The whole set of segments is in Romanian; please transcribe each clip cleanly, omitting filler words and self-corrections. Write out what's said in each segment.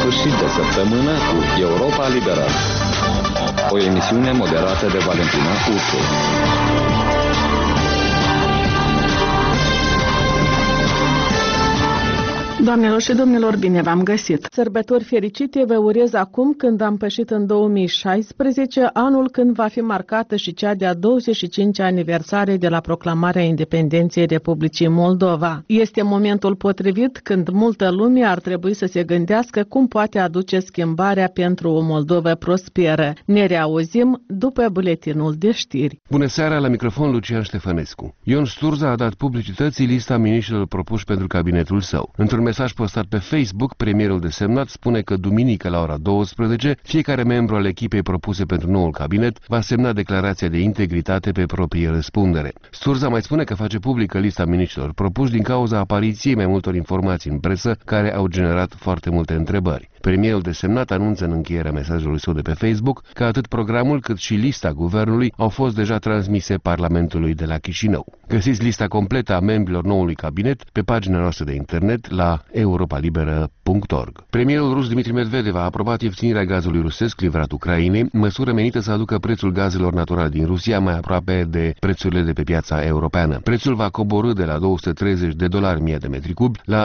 sfârșit de săptămână cu Europa Liberă, o emisiune moderată de Valentina Ursu. Doamnelor și domnilor, bine v-am găsit! Sărbători fericite vă urez acum când am pășit în 2016, anul când va fi marcată și cea de-a 25-a aniversare de la proclamarea independenței Republicii Moldova. Este momentul potrivit când multă lume ar trebui să se gândească cum poate aduce schimbarea pentru o Moldovă prosperă. Ne reauzim după buletinul de știri. Bună seara, la microfon Lucian Ștefănescu. Ion Sturza a dat publicității lista miniștrilor propuși pentru cabinetul său. Într-un mesaj postat pe Facebook, premierul desemnat spune că duminică la ora 12, fiecare membru al echipei propuse pentru noul cabinet va semna declarația de integritate pe proprie răspundere. Sturza mai spune că face publică lista miniștrilor propuși din cauza apariției mai multor informații în presă care au generat foarte multe întrebări. Premierul desemnat anunță în încheierea mesajului său de pe Facebook că atât programul cât și lista guvernului au fost deja transmise Parlamentului de la Chișinău. Găsiți lista completă a membrilor noului cabinet pe pagina noastră de internet la europalibera.org. Premierul rus Dmitri Medvedev a aprobat ieftinirea gazului rusesc livrat Ucrainei, măsură menită să aducă prețul gazelor naturale din Rusia mai aproape de prețurile de pe piața europeană. Prețul va coborî de la $230 mie de metri cubi la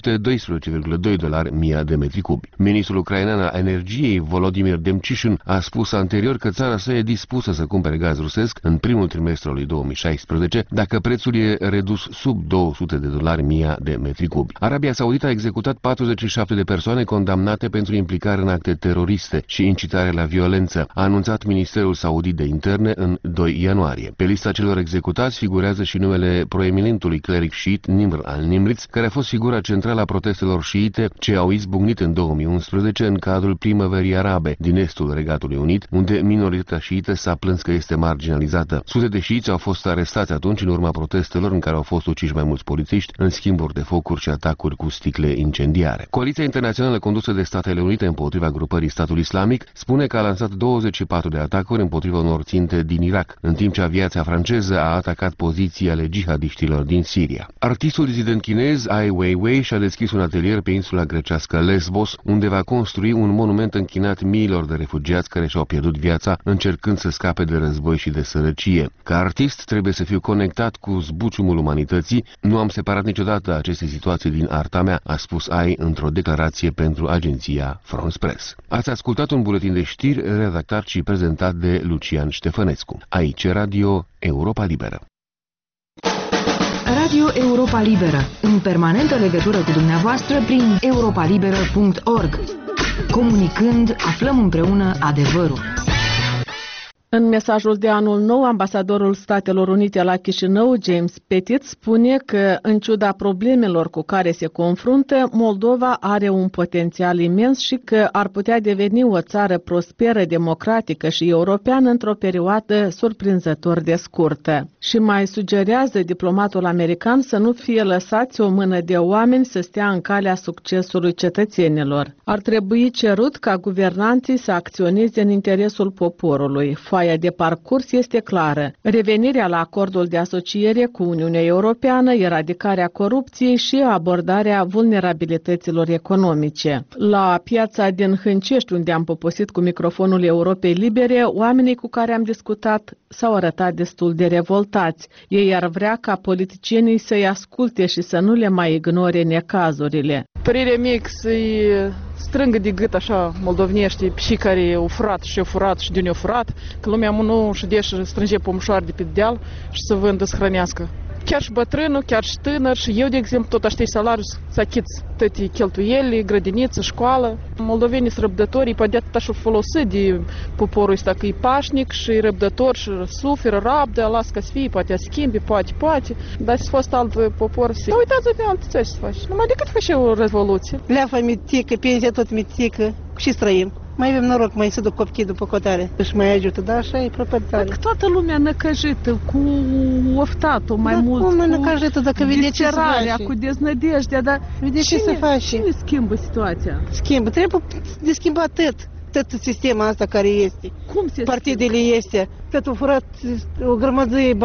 $212,2 mie de metri cubi. Ministrul ucrainean al energiei, Volodymyr Demchishyn, a spus anterior că țara sa e dispusă să cumpere gaz rusesc în primul trimestru al lui 2016, dacă prețul e redus sub $200 mie de metri cubi. Arabia Saudită a executat 47 de persoane condamnate pentru implicare în acte teroriste și incitare la violență, a anunțat Ministerul Saudit de Interne în 2 ianuarie. Pe lista celor executați figurează și numele proeminentului cleric șiit Nimr al-Nimriț, care a fost figura centrală a protestelor șiite ce au izbucnit în 2011 în cadrul primăverii arabe din estul Regatului Unit, unde minoritatea șiită s-a plâns că este marginalizată. Sute de șiiți au fost arestați atunci în urma protestelor în care au fost uciși mai mulți polițiști în schimburi de focuri și atacuri cu sticle incendiare. Coaliția internațională condusă de Statele Unite împotriva grupării Statul Islamic spune că a lansat 24 de atacuri împotriva unor ținte din Irak, în timp ce aviația franceză a atacat poziții ale jihadiștilor din Siria. Artistul dizident chinez Ai Weiwei și-a deschis un atelier pe insula grecească Lesbos, unde va construi un monument închinat miilor de refugiați care și-au pierdut viața încercând să scape de război și de sărăcie. Ca artist trebuie să fiu conectat cu zbuciumul umanității, nu am separat niciodată aceste situații din arta mea, a spus Ai într-o declarație pentru agenția France Press. Ați ascultat un buletin de știri redactat și prezentat de Lucian Ștefănescu. Aici Radio Europa Liberă. Radio Europa Liberă, în permanentă legătură cu dumneavoastră prin europalibera.org. Comunicând, aflăm împreună adevărul. În mesajul de anul nou, ambasadorul Statelor Unite la Chișinău, James Pettit, spune că, în ciuda problemelor cu care se confruntă, Moldova are un potențial imens și că ar putea deveni o țară prosperă, democratică și europeană într-o perioadă surprinzător de scurtă. Și mai sugerează diplomatul american să nu fie lăsați o mână de oameni să stea în calea succesului cetățenilor. Ar trebui cerut ca guvernanții să acționeze în interesul poporului. Foaia de parcurs este clară. Revenirea la acordul de asociere cu Uniunea Europeană, eradicarea corupției și abordarea vulnerabilităților economice. La piața din Hâncești, unde am poposit cu microfonul Europei Libere, oamenii cu care am discutat s-au arătat destul de revoltați. Ei ar vrea ca politicienii să-i asculte și să nu le mai ignore necazurile. Părerea mea e să-i strângă de gât așa moldovnești și care au furat și au furat și de unde au furat, că lumea nu și deși strânge pomșoare de pe deal și să vândă să hrănească. Chiar și bătrânul, chiar și tânăr și eu, de exemplu, tot aștept salariul să achiți toate cheltuielile, grădiniță, școală. Moldovenii sunt răbdători, poate atâta și-o folosi de poporul ăsta că e pașnic și e răbdător și suferă, rabdă, lasă ca să fie, poate a schimbi, poate. Dar să fost alt popor, uitați-vă pe alte țări să faci. Numai decât face o revoluție. Leafa mitică, pensia tot mitică și străim. Mai avem noroc, mai se duc copiii după cotare. Își mai ajută, dar așa e proprietare. Toată lumea năcăjită, cu oftatul mai mult, cu năcăjită, dacă vede ce se face. Cu deznădejdea, dar vede ce se face. Cine schimbă situația? Schimbă, trebuie de schimbat tot sistemul asta care este. Cum se partidele este. Tot au furat o grămadă de bani.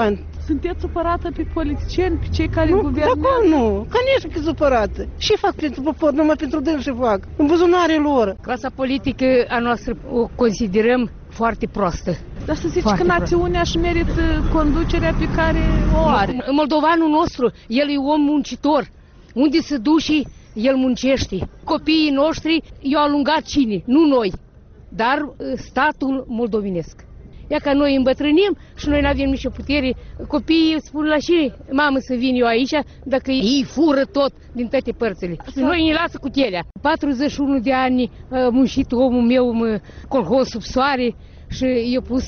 Sunteți supărată pe politicieni, pe cei care guvernează? Nu, că nici că supărată. Și fac pentru popor, numai pentru dânsi fac. În buzunare lor. Clasa politică a noastră o considerăm foarte proastă. Dar să zici că națiunea își merită conducerea pe care o are. Moldovanul nostru, el e om muncitor. Unde se duce, el muncește. Copiii noștri i-au alungat cine? Nu noi, dar statul moldovenesc. Ia că noi îmbătrânim și noi nu avem nicio putere. Copiii spun la și mamă să vin eu aici dacă ei fură tot din toate părțile. Și noi ne lasă cu chelea. 41 de ani a muncit omul meu în colhoz sub soare și i-a pus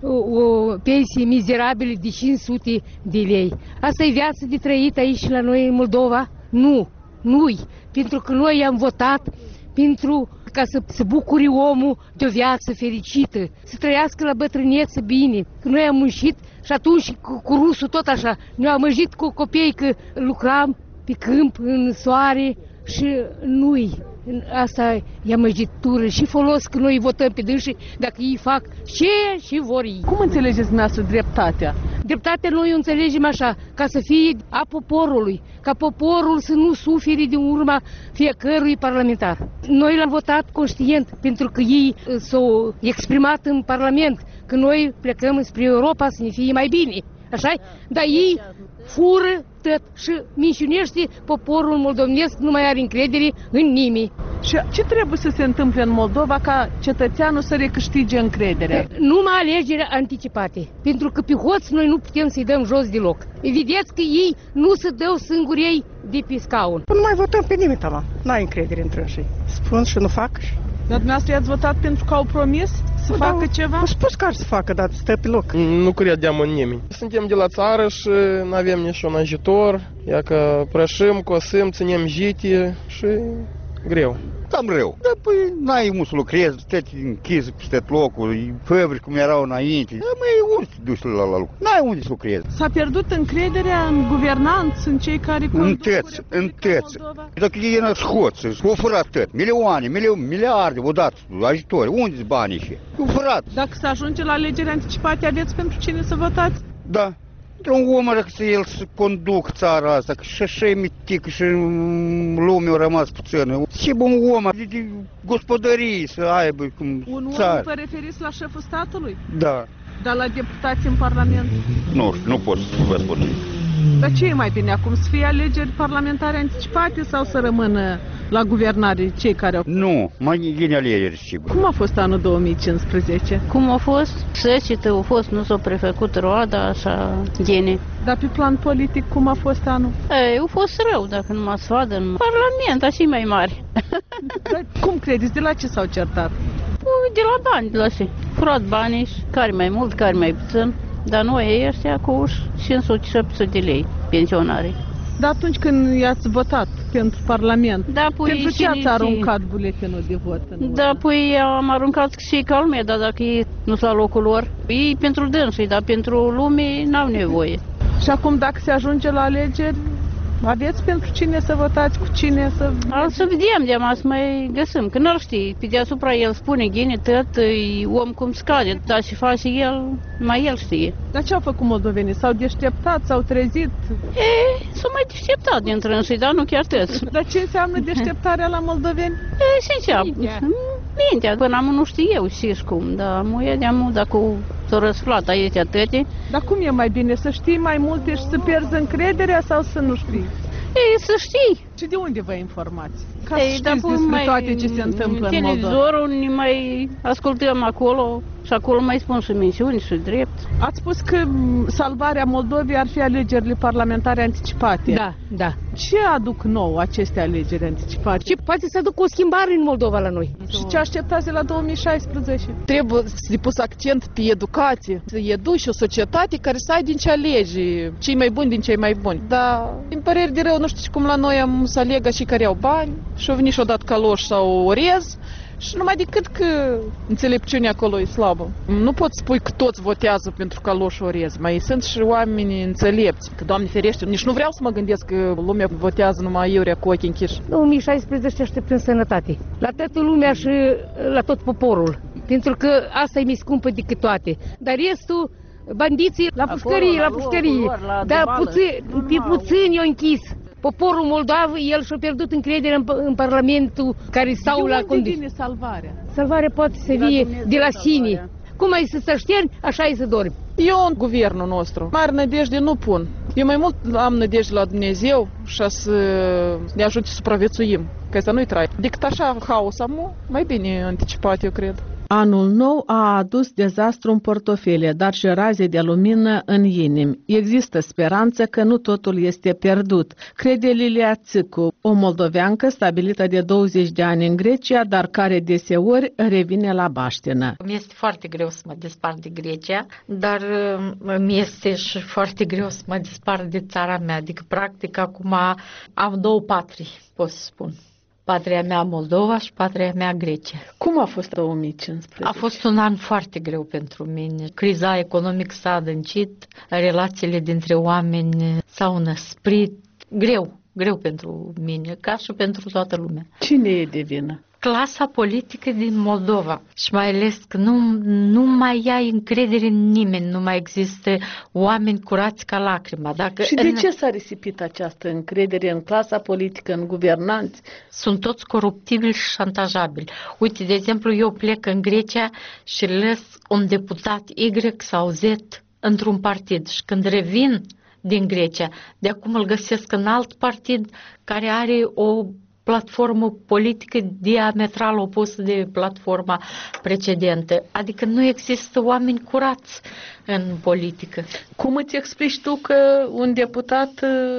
o pensie mizerabilă de 500 de lei. Asta e viață de trăit aici la noi în Moldova? Nu-i. Pentru că noi am votat pentru ca să se bucure omul de o viață fericită, să trăiască la bătrânețe bine. Că noi am muncit și atunci cu rusul tot așa, ne-au amăjit cu copii că lucram pe câmp, în soare și nu-i. Asta e amăjitură și folos că noi votăm pe dânsii dacă ei fac ce și vor ei. Cum înțelegeți dumneavoastră dreptatea? Dreptatea noi o înțelegem așa, ca să fie a poporului, ca poporul să nu sufere din urma fiecărui parlamentar. Noi l-am votat conștient pentru că ei s-au exprimat în Parlament, că noi plecăm spre Europa să ne fie mai bine. Așa? Dar ei fură tot și minciunește poporul moldovenesc, nu mai are încredere în nimeni. Și ce trebuie să se întâmple în Moldova ca cetățeanul să recâștige încrederea? Numai alegeri anticipate, pentru că pe hoți noi nu putem să-i dăm jos deloc. Vedeți că ei nu se dau singuri ei de pe scaun. Nu mai votăm pe nimeni, tala. N-ai încredere între ei. Spun și nu fac. Dar dumneavoastră i-ați votat pentru că au promis să facă ceva? Au spus că ar să facă, dar stă pe loc. Nu credeam în nimeni. Suntem de la țară și nu avem niciun ajutor. Ia că prășim, cosim, ținem jite și greu. Cam rău. Dar păi n-ai unde să lucrezi, stăți închis peste locul, fabrici cum erau înainte. Măi, unde te duci la lucru? N-ai unde să lucrezi. S-a pierdut încrederea în guvernanți, în cei care conduc Întăți. Dacă ei n-ați hoți, au furat tot. Milioane, miliarde, o dat ajutori. Unde-s banii și? Au furat. Dacă se ajunge la alegeri anticipate, aveți pentru cine să votați? Da. Un om are să el să conduc țara asta, că și așa e mitic și lumea a rămas puțină. Ce bun om, de gospodării să aibă cum țară. Om vă referiți la șeful statului? Da. Dar la deputați în Parlament? Nu pot să vă spun. Dar ce e mai bine acum, să fie alegeri parlamentare anticipate sau să rămână la guvernare cei care au... Nu, mai bine alegeri, sigur. Cum a fost anul 2015? Cum a fost? Secetă a fost, nu s-a prefăcut roada, așa, gene. Dar pe plan politic, cum a fost anul? Ei, a fost rău, dacă nu mă sfadă în Parlament, așa mai mari. Dar cum credeți? De la ce s-au certat? De la bani, de la ce? Furat banii, care mai mult, care mai puțin. Dar noi ăștia cu 500-700 de lei, pensionarii. Dar atunci când i-ați votat pentru Parlament, da, pentru ce ați aruncat buletinul de vot? Da, păi am aruncat și ca lumea, dar dacă ei nu sunt la locul lor, ei pentru dânsii, dar pentru lume n-au nevoie. Și acum dacă se ajunge la alegeri, aveți pentru cine să votați, cu cine să... Să vedem, de-am să mai găsim, că n-ar ști. Pe deasupra el spune, ghine, tot, e om cum scade, dar ce face el, mai el știe. Dar ce au făcut moldovenii? S-au deșteptat, s-au trezit? S-au mai deșteptat dintre însii, dar nu chiar toți. Dar ce înseamnă deșteptarea la moldoveni? Mintea. Până am nu știu eu și cum, dar muie de-am dacă s-o răsflat aici atâtea. Dar cum e mai bine, să știi mai multe și să pierzi încrederea sau să nu știi? Să știi. Și de unde vă informați? Ca să știți despre toate ce se întâmplă în Moldova. Televizorul ne mai ascultăm acolo și acolo mai spun și mențiuni și drept. Ați spus că salvarea Moldovei ar fi alegerile parlamentare anticipate. Da. Ce aduc nou aceste alegeri anticipate? Ce poate să aducă o schimbare în Moldova la noi? Și ce așteptați de la 2016? Trebuie să pus accent pe educație, să educi o societate care să ai din ce alegi, cei mai buni din cei mai buni. Dar, în păreri de rău, nu știu cum la noi am să alegă și care au bani și au venit și-au dat caloși sau orez. Și numai decât că înțelepciunea acolo e slabă. Nu poți spui că toți votează pentru caloși orez. Mai sunt și oameni înțelepți. Că, Doamne ferește, nici nu vreau să mă gândesc că lumea votează numai iurea cu ochii închiși. 2016 așteptăm sănătate. La toată lumea și la tot poporul. Pentru că asta e mai scumpă decât toate. Dar restul bandiții la pușcărie, dar pe puțin i-au închis. Poporul moldav, el și-a pierdut încrederea în Parlamentul care stau la conducere. De unde vine salvarea? Salvarea poate să fie de la sine. Cum ai să șterni, așa ai să dormi. Eu în guvernul nostru mare nădejde nu pun. Eu mai mult am nădejde la Dumnezeu și să ne ajute să supraviețuim. Că asta nu-i trai. Decât așa haos am, mai bine anticipat, eu cred. Anul nou a adus dezastru în portofele, dar și raze de lumină în inimi. Există speranță că nu totul este pierdut, crede Lilia Țicu, o moldoveancă stabilită de 20 de ani în Grecia, dar care deseori revine la baștină. Mi-este foarte greu să mă despart de Grecia, dar mi-este și foarte greu să mă despart de țara mea. Adică, practic, acum am două patrii, pot să spun. Patria mea Moldova și patria mea Grecia. Cum a fost 2015? A fost un an foarte greu pentru mine. Criza economică s-a adâncit, relațiile dintre oameni s-au năsprit. Greu pentru mine, ca și pentru toată lumea. Cine e de vină? Clasa politică din Moldova și mai ales că nu mai ai încredere în nimeni, nu mai există oameni curați ca lacrima. Și de ce s-a risipit această încredere în clasa politică, în guvernanți? Sunt toți coruptibili și șantajabili. Uite, de exemplu, eu plec în Grecia și lăs un deputat Y sau Z într-un partid și când revin din Grecia, de acum îl găsesc în alt partid care are o platformă politică diametral opusă de platforma precedentă. Adică nu există oameni curați în politică. Cum îți explici tu că un deputat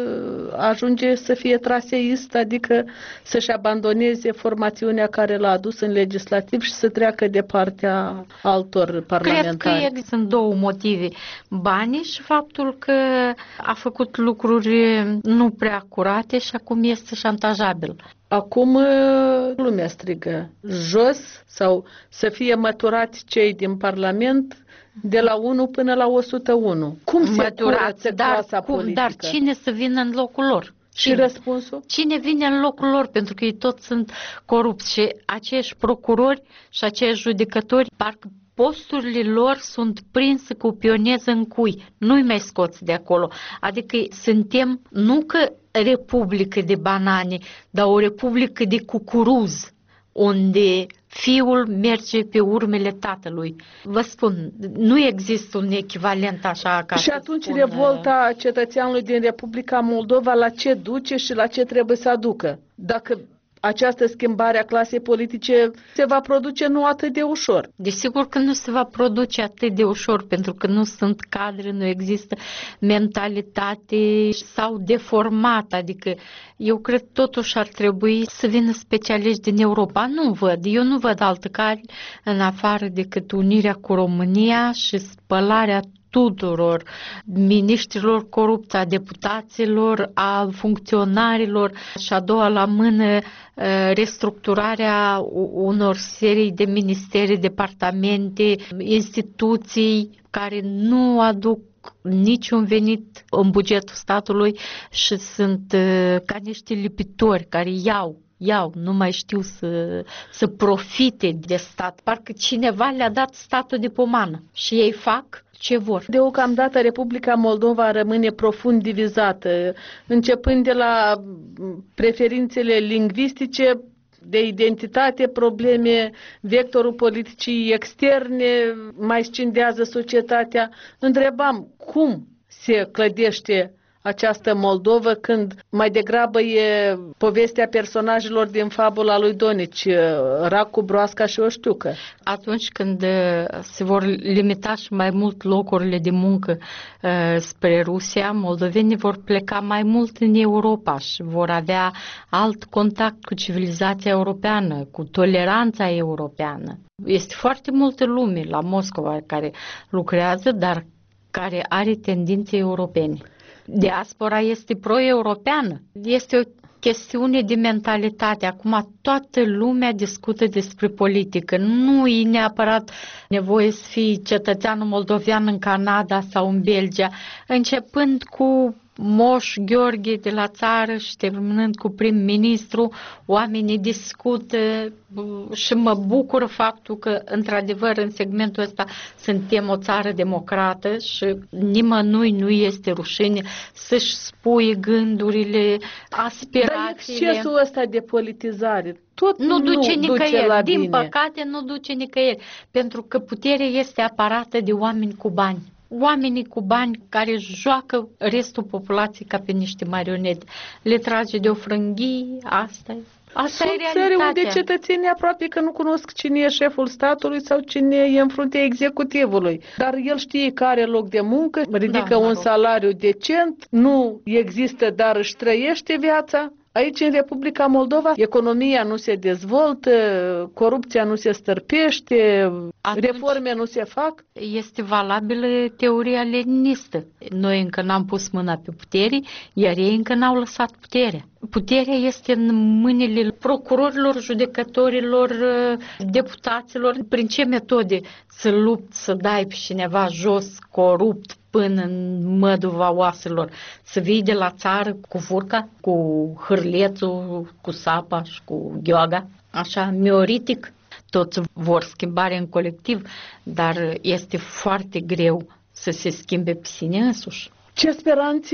ajunge să fie traseist, adică să-și abandoneze formațiunea care l-a adus în legislativ și să treacă de partea altor parlamentari? Cred că sunt două motive. Banii și faptul că a făcut lucruri nu prea curate și acum este șantajabil. Acum lumea strigă jos sau să fie măturați cei din Parlament de la 1 până la 101. Cum se curăță clasa politică? Dar cine să vină în locul lor? Și răspunsul? Cine vine în locul lor? Pentru că ei toți sunt corupți și aceiași procurori și aceiași judecători, parcă posturile lor sunt prinse cu pioneză în cui. Nu-i mai scoți de acolo. Adică suntem nu că republică de banane, dar o republică de cucuruz, unde fiul merge pe urmele tatălui. Vă spun, nu există un echivalent așa ca și atunci revolta cetățeanului din Republica Moldova la ce duce și la ce trebuie să aducă? Dacă această schimbare a clasei politice se va produce nu atât de ușor. Desigur că nu se va produce atât de ușor, pentru că nu sunt cadre, nu există mentalitate, s-au deformat. Adică eu cred totuși ar trebui să vină specialiști din Europa. Eu nu văd altă cale în afară decât unirea cu România și spălarea tuturor miniștrilor corupți, a deputaților, a funcționarilor și a doua la mână restructurarea unor serii de ministere, departamente, instituții care nu aduc niciun venit în bugetul statului și sunt ca niște lipitori care iau, nu mai știu să profite de stat. Parcă cineva le-a dat statul de pomană și ei fac ce vor. Deocamdată Republica Moldova rămâne profund divizată, începând de la preferințele lingvistice, de identitate, probleme, vectorul politicii externe, mai scindează societatea. Întrebam cum se clădește această Moldovă când mai degrabă e povestea personajelor din fabula lui Donici, Racu, Broasca și Oștiucă. Atunci când se vor limita și mai mult locurile de muncă spre Rusia, moldovenii vor pleca mai mult în Europa și vor avea alt contact cu civilizația europeană, cu toleranța europeană. Este foarte multă lume la Moscova care lucrează, dar care are tendințe europene. Diaspora este pro-europeană. Este o chestiune de mentalitate. Acum toată lumea discută despre politică. Nu e neapărat nevoie să fii cetățean moldovean în Canada sau în Belgia. Începând cu Moș Gheorghe de la țară și terminând cu prim-ministru, oamenii discută și mă bucur faptul că, într-adevăr, în segmentul ăsta suntem o țară democrată și nimănui nu este rușine să-și spui gândurile, aspirațiile. Dar excesul ăsta de politizare tot nu duce nicăieri. La Din bine. păcate, nu duce nicăieri, pentru că puterea este aparată de oameni cu bani. Oamenii cu bani care joacă restul populației ca pe niște marionete. Le trage de o frânghie, asta e. Asta Sunt e țări realitatea. unde cetățenii aproape că nu cunosc cine e șeful statului sau cine e în fruntea executivului. Dar el știe că are loc de muncă, ridică un salariu decent, nu există, dar își trăiește viața. Aici, în Republica Moldova, economia nu se dezvoltă, corupția nu se stârpește, reforme nu se fac. Este valabilă teoria leninistă. Noi încă n-am pus mâna pe putere, iar ei încă n-au lăsat puterea. Puterea este în mâinile procurorilor, judecătorilor, deputaților. Prin ce metode să lupți, să dai pe cineva jos, corupt, până în măduva oaselor, să vii de la țară cu furca, cu hârlețul, cu sapa și cu gheoaga, așa, mioritic. Toți vor schimbare în colectiv, dar este foarte greu să se schimbe pe sine însuși. Ce speranțe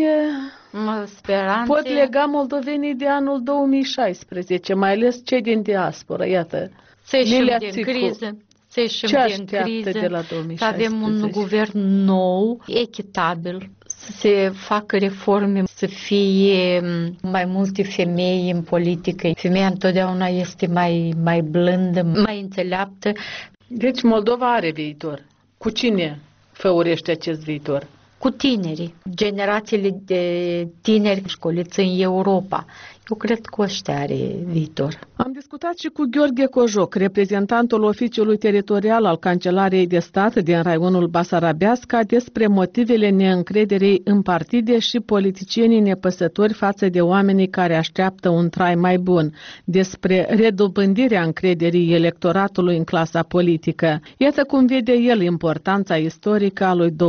pot lega moldovenii de anul 2016, mai ales cei din diaspora? Iată, să ieșim din criză. Să ieșim din criză, de la 2016? Să avem un guvern nou, echitabil, să se facă reforme, să fie mai multe femei în politică. Femeia întotdeauna este mai blândă, mai înțeleaptă. Deci Moldova are viitor. Cu cine făurește acest viitor? Cu tinerii, generațiile de tineri școliți în Europa. Eu cred că ăștia are viitor. Am discutat și cu Gheorghe Cojoc, reprezentantul oficiului teritorial al Cancelariei de Stat din raionul Basarabeasca, despre motivele neîncrederii în partide și politicienii nepăsători față de oamenii care așteaptă un trai mai bun, despre redobândirea încrederii electoratului în clasa politică. Iată cum vede el importanța istorică a lui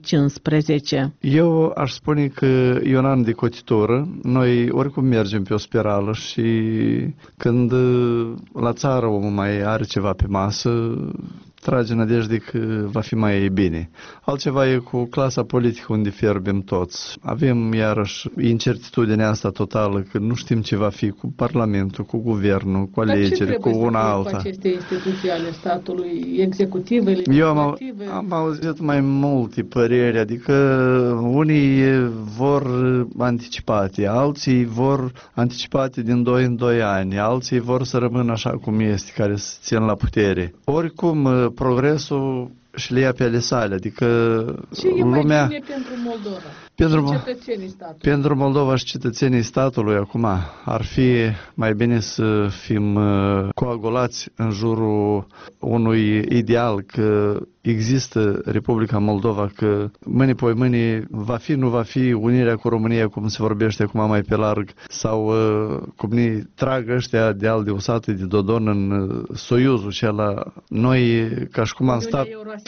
2015. Eu aș spune că e un an de cotitură. Noi oricum mergem pe o spirală și când la țară omul mai are ceva pe masă, trage nădejde că va fi mai bine. Altceva e cu clasa politică unde fierbem toți. Avem iarăși incertitudinea asta totală că nu știm ce va fi cu Parlamentul, cu Guvernul, cu alegeri, cu una alta. Cu aceste instituții ale statului, executivele, Eu am auzit mai multe păreri, adică unii vor anticipate, alții vor anticipate din 2 în 2 ani, alții vor să rămână așa cum este, care se țin la putere. Oricum, progresul și le ia pe ale sale, adică ce e lumea... mai bine pentru Moldova și cetățenii statului? Pentru Moldova și cetățenii statului acum ar fi mai bine să fim coagulați în jurul unui ideal că există Republica Moldova, că mâine va fi, nu va fi unirea cu România, cum se vorbește acum mai pe larg, sau cum ne trag ăștia de al de usate de Dodon în soiuzul acela. Noi ca și cum am stat,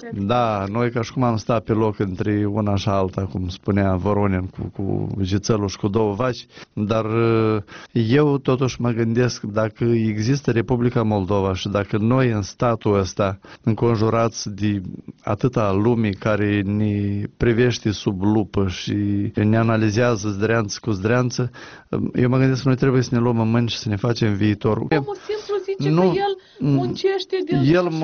noi ca și cum am stat pe loc între una și alta, cum spunea Voronin cu jițelul și cu 2 vaci, dar eu totuși mă gândesc dacă există Republica Moldova și dacă noi în statul ăsta, înconjurați de atâta lumii care ne privește sub lupă și ne analizează zdreanță cu zdreanță, eu mă gândesc că noi trebuie să ne luăm în mâini și să ne facem viitorul. Omul simplu zice că el muncește din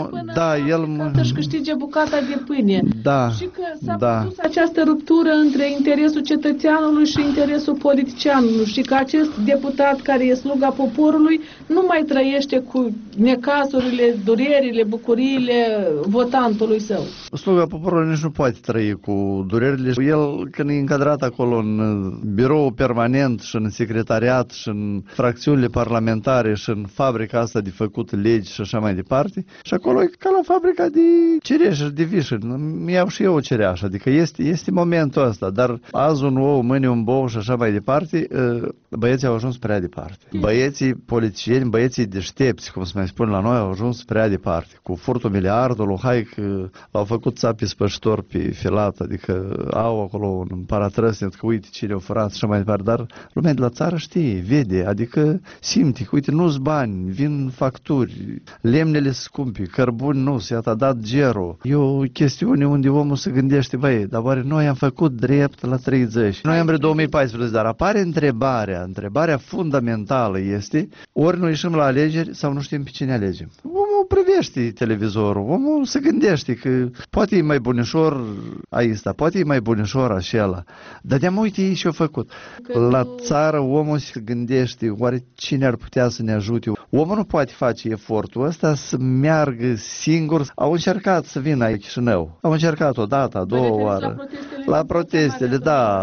până să-și câștige bucata de pâine. Și că s-a produs această ruptură între interesul cetățeanului și interesul politicianului și că acest deputat care e sluga poporului nu mai trăiește cu necazurile, durerile, bucuriile votantului său. Sluga poporului nici nu poate trăi cu durerile. El, când e încadrat acolo în birou permanent și în secretariat și în fracțiunile parlamentare și în fabrica asta de făcut legi și așa mai departe. Și acolo e ca la fabrica de cireșe, de vișă. Mi-au și eu o cereașă, adică este momentul ăsta, dar azi un ou, mâine un bou și așa mai departe, băieții au ajuns prea departe. Băieții politicieni, băieții deștepți, cum se mai spune la noi, au ajuns prea departe. Cu furtul miliardului, hai că au făcut țapi spășitori pe filat, adică au acolo un paratrăsnet, că uite cine au furat și așa mai departe, dar lumea de la țară știe, vede, adică simte că uite, nu-s bani, vin facturi, lemnele scumpi, cărbuni nu, i-a dat gero. E o chestiune unde omul se gândește, băi, dar oare noi am făcut drept la 30. Noi am vreo 2014, dar apare întrebarea fundamentală este, ori noi ieșim la alegeri sau nu știm pe cine alegem. Omul privește televizorul, omul se gândește că poate e mai bunișor aista, poate e mai bunișor așa, dar de-am uite ei și-au făcut. La țară omul se gândește, oare cine ar putea să ne ajute? Omul nu poate face efortul ăsta să meargă singur. Au încercat să vină aici Chișinău. Au încercat o dată, a doua oară. La protestele,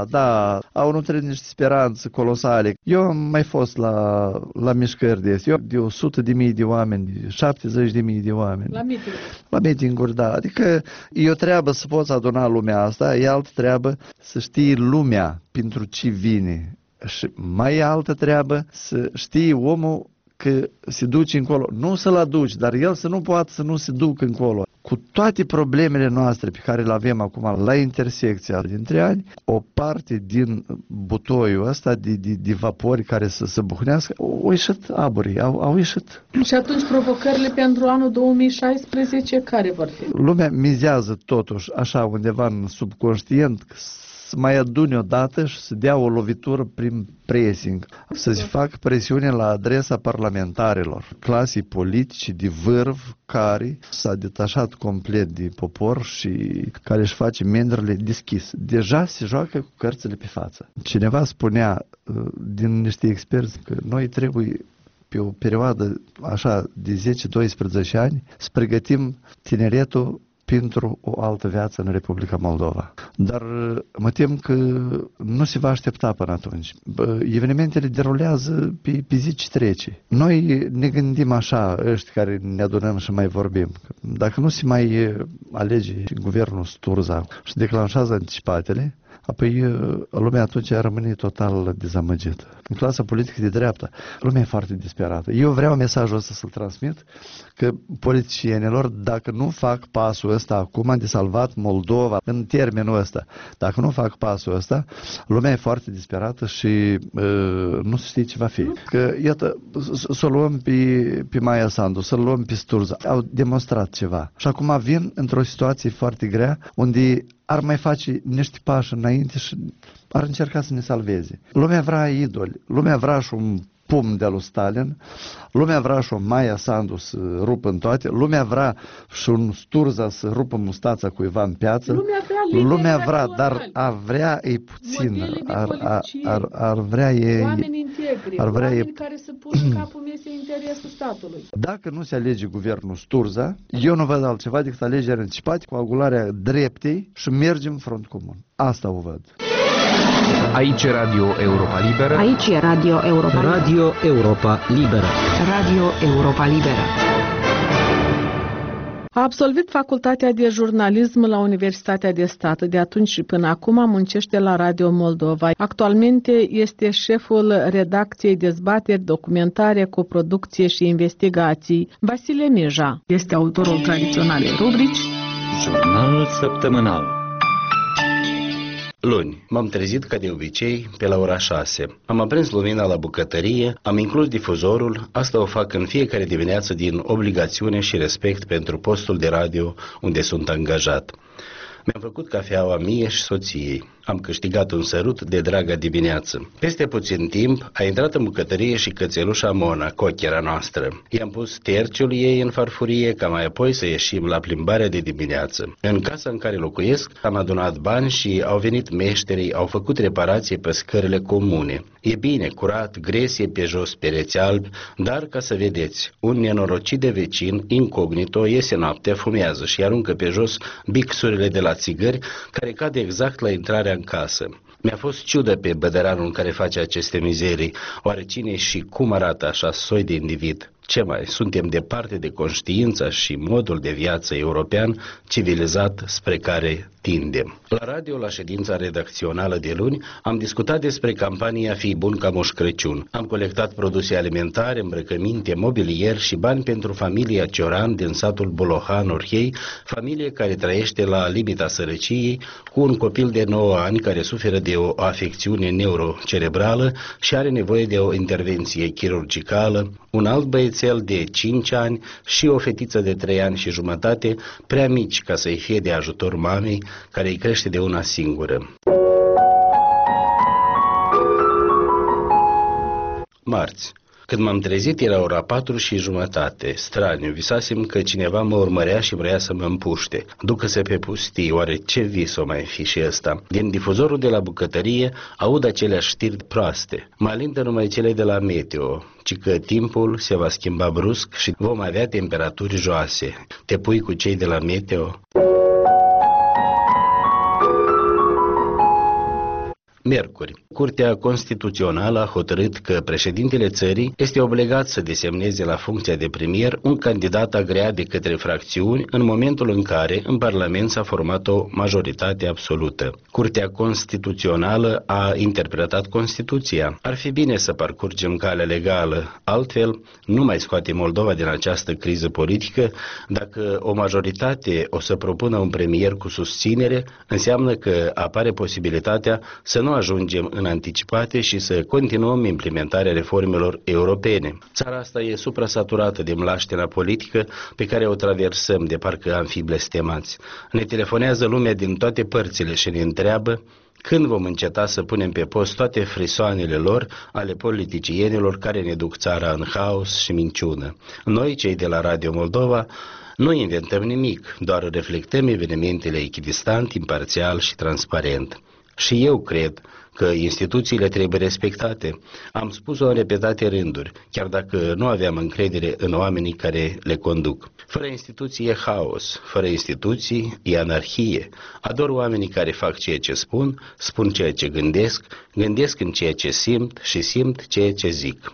da. Au nutrit niște speranțe colosale. Eu am mai fost la mișcări de astea. Eu de 100.000 de oameni, 70.000 de oameni. La meeting-uri, da. Adică e o treabă să poți aduna lumea asta, e altă treabă să știi lumea pentru ce vine. Și mai e altă treabă să știi omul că se duce încolo. Nu să-l aduci, dar el să nu poată să nu se ducă încolo. Cu toate problemele noastre pe care le avem acum la intersecția dintre ani, o parte din butoiul ăsta de vapori care să se buhnească, au ieșit aburii, au ieșit. Și atunci provocările pentru anul 2016 care vor fi? Lumea mizează totuși așa undeva în subconștient să mai adune o dată și să dea o lovitură prin pressing, să se facă presiune la adresa parlamentarilor, clasei politici de vârf care s-a detașat complet de popor și care își face mendrele deschis. Deja se joacă cu cărțile pe față. Cineva spunea din niște experți că noi trebuie pe o perioadă așa de 10-12 ani să pregătim tineretul pentru o altă viață în Republica Moldova. Dar mă tem că nu se va aștepta până atunci. Evenimentele derulează pe zi ce trece. Noi ne gândim așa, ăștia care ne adunăm și mai vorbim. Dacă nu se mai alege guvernul Sturza și declanșează anticipatele, apoi lumea atunci rămâne total dezamăgită. În clasa politică de dreapta, lumea e foarte disperată. Eu vreau mesajul ăsta să-l transmit, că politicienilor, dacă nu fac pasul ăsta acum de salvat Moldova în termenul ăsta, dacă nu fac pasul ăsta, lumea e foarte disperată și nu se știe ce va fi. Că, iată, să luăm pe Maia Sandu, să luăm pe Sturza, au demonstrat ceva. Și acum vin într-o situație foarte grea, unde ar mai face niște pași înainte și ar încerca să ne salveze. Lumea vrea idoli, lumea vrea și un pumn de-a lui Stalin, lumea vrea și o Maia Sandu să rupă în toate, lumea vrea și un Sturza să rupă mustața cuiva în piață, lumea vrea, dar a vrea e puțin, ar vrea e... Oameni integri, oameni care să pună în capul mesei interesul statului. Dacă nu se alege guvernul Sturza, eu nu văd altceva decât alegeri anticipate, coagularea dreptei și mergem în front comun. Asta o văd. Aici e Radio Europa Liberă. Aici e Radio Europa Liberă. Radio Europa Liberă. Radio Europa Liberă. A absolvit facultatea de jurnalism la Universitatea de Stat. De atunci și până acum muncește la Radio Moldova. Actualmente este șeful redacției Dezbateri, Documentare, Coproducție și Investigații. Vasile Mija este autorul tradiționalei rubrici Jurnal săptămânal. Luni, m-am trezit ca de obicei pe la ora 6. Am aprins lumina la bucătărie, am inclus difuzorul, asta o fac în fiecare dimineață din obligațiune și respect pentru postul de radio unde sunt angajat. Mi-am făcut cafeaua mie și soției. Am câștigat un sărut de dragă dimineață. Peste puțin timp a intrat în bucătărie și cățelușa Mona, cochera noastră. I-am pus terciul ei în farfurie ca mai apoi să ieșim la plimbarea de dimineață. În casa în care locuiesc am adunat bani și au venit meșterii, au făcut reparații pe scările comune. E bine, curat, gresie pe jos, pereți albi, dar ca să vedeți, un nenorocit de vecin, incognito, iese noaptea, fumează și aruncă pe jos bixurile de la țigări care cade exact la intrarea în casă. Mi-a fost ciudă pe bădăranul care face aceste mizerii, oare cine și cum arată așa soi de individ. Ce mai? Suntem departe de conștiința și modul de viață european civilizat spre care tindem. La radio, la ședința redacțională de luni, am discutat despre campania Fii bun ca Moș Crăciun. Am colectat produse alimentare, îmbrăcăminte, mobilier și bani pentru familia Cioran din satul Bolohan, Orhei, familie care trăiește la limita sărăciei, cu un copil de 9 ani care suferă de o afecțiune neurocerebrală și are nevoie de o intervenție chirurgicală, un alt băiețel de 5 ani și o fetiță de 3 ani și jumătate, prea mici ca să-i fie de ajutor mamei, care îi crește de una singură. Marți. Când m-am trezit era ora 4:30. Straniu, visasem că cineva mă urmărea și vrea să mă împuște. Ducă-se pe pustii, oare ce vis o mai fi și ăsta? Din difuzorul de la bucătărie aud aceleași știri proaste. Mă alintă numai cele de la meteo, ci că timpul se va schimba brusc și vom avea temperaturi joase. Te pui cu cei de la meteo? Miercuri. Curtea Constituțională a hotărât că președintele țării este obligat să desemneze la funcția de premier un candidat agreat de către fracțiuni în momentul în care în Parlament s-a format o majoritate absolută. Curtea Constituțională a interpretat Constituția. Ar fi bine să parcurgem calea legală, altfel nu mai scoate Moldova din această criză politică. Dacă o majoritate o să propună un premier cu susținere, înseamnă că apare posibilitatea să nu ajungem în anticipate și să continuăm implementarea reformelor europene. Țara asta e suprasaturată de mlaștena politică pe care o traversăm de parcă am fi blestemați. Ne telefonează lumea din toate părțile și ne întreabă când vom înceta să punem pe post toate frisoanele lor ale politicienilor care ne duc țara în haos și minciună. Noi, cei de la Radio Moldova, nu inventăm nimic, doar reflectăm evenimentele echidistant, imparțial și transparent. Și eu cred că instituțiile trebuie respectate. Am spus-o în repetate rânduri, chiar dacă nu aveam încredere în oamenii care le conduc. Fără instituții e haos, fără instituții e anarhie. Ador oamenii care fac ceea ce spun, spun ceea ce gândesc, gândesc în ceea ce simt și simt ceea ce zic.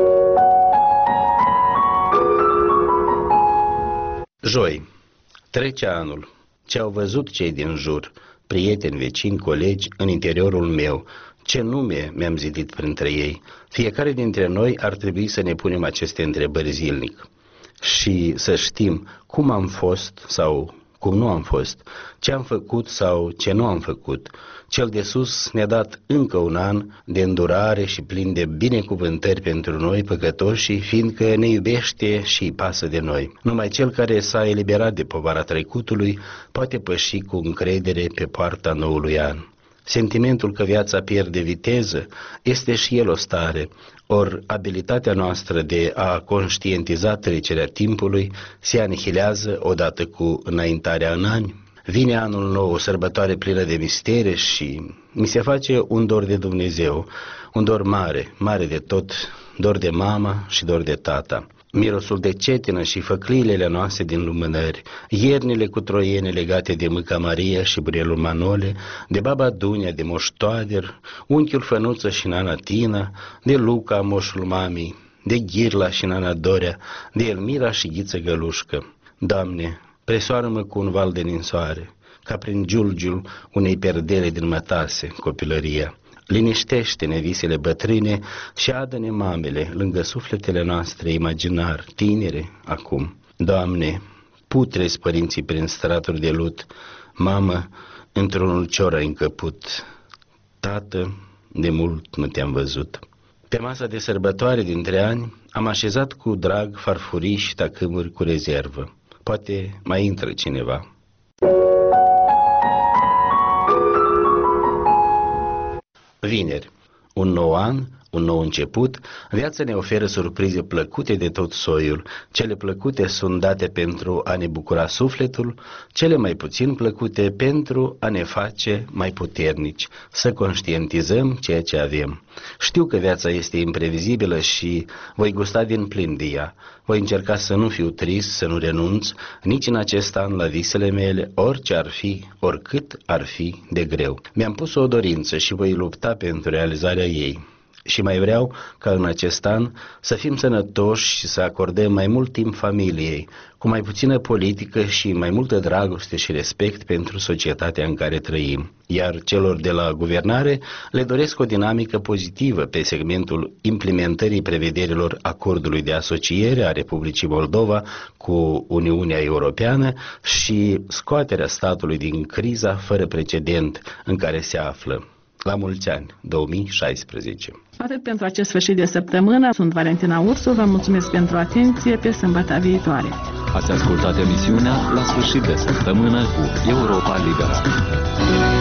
Joi. Trece anul. Ce au văzut cei din jur? Prieteni, vecini, colegi, în interiorul meu. Ce nume mi-am zidit printre ei? Fiecare dintre noi ar trebui să ne punem aceste întrebări zilnic și să știm cum am fost sau cum nu am fost, ce am făcut sau ce nu am făcut. Cel de sus ne-a dat încă un an de îndurare și plin de binecuvântări pentru noi păcătoși, fiindcă ne iubește și îi pasă de noi. Numai cel care s-a eliberat de povara trecutului poate păși cu încredere pe poarta noului an. Sentimentul că viața pierde viteză este și el o stare, ori abilitatea noastră de a conștientiza trecerea timpului se anihilează odată cu înaintarea în ani. Vine anul nou, o sărbătoare plină de mistere și mi se face un dor de Dumnezeu, un dor mare, mare de tot, dor de mama și dor de tata. Mirosul de cetină și făcliile noastre din lumânări, iernile cu troiene legate de mâca Maria și burelul Manole, de baba Dunia, de moș Toader, unchiul Fănuță și nana Tina, de Luca, moșul mamei, de Ghirla și nana Dorea, de Elmira și Ghiță Gălușcă. Doamne, presoară-mă cu un val de ninsoare, ca prin giulgiul unei perdele din mătase, copilăria. Liniștește-ne visele bătrâne și adă-ne mamele lângă sufletele noastre imaginar, tinere, acum. Doamne, putrezi părinții prin straturi de lut, mamă, într-un ulcior ai încăput, tată, de mult nu te-am văzut. Pe masa de sărbătoare dintre ani am așezat cu drag farfurii și tacâmuri cu rezervă. Poate mai intră cineva. Vineri. Un nou an, un nou început, viața ne oferă surprize plăcute de tot soiul. Cele plăcute sunt date pentru a ne bucura sufletul, cele mai puțin plăcute pentru a ne face mai puternici, să conștientizăm ceea ce avem. Știu că viața este imprevizibilă și voi gusta din plin de ea. Voi încerca să nu fiu trist, să nu renunț nici în acest an la visele mele, orice ar fi, oricât ar fi de greu. Mi-am pus o dorință și voi lupta pentru realizarea ei. Și mai vreau ca în acest an să fim sănătoși și să acordăm mai mult timp familiei, cu mai puțină politică și mai multă dragoste și respect pentru societatea în care trăim. Iar celor de la guvernare le doresc o dinamică pozitivă pe segmentul implementării prevederilor acordului de asociere a Republicii Moldova cu Uniunea Europeană și scoaterea statului din criza fără precedent în care se află. La mulți ani, 2016. Atât pentru acest sfârșit de săptămână. Sunt Valentina Ursu, vă mulțumesc pentru atenție, pe sâmbătă viitoare. Ați ascultat emisiunea La sfârșit de săptămână cu Europa Liberă.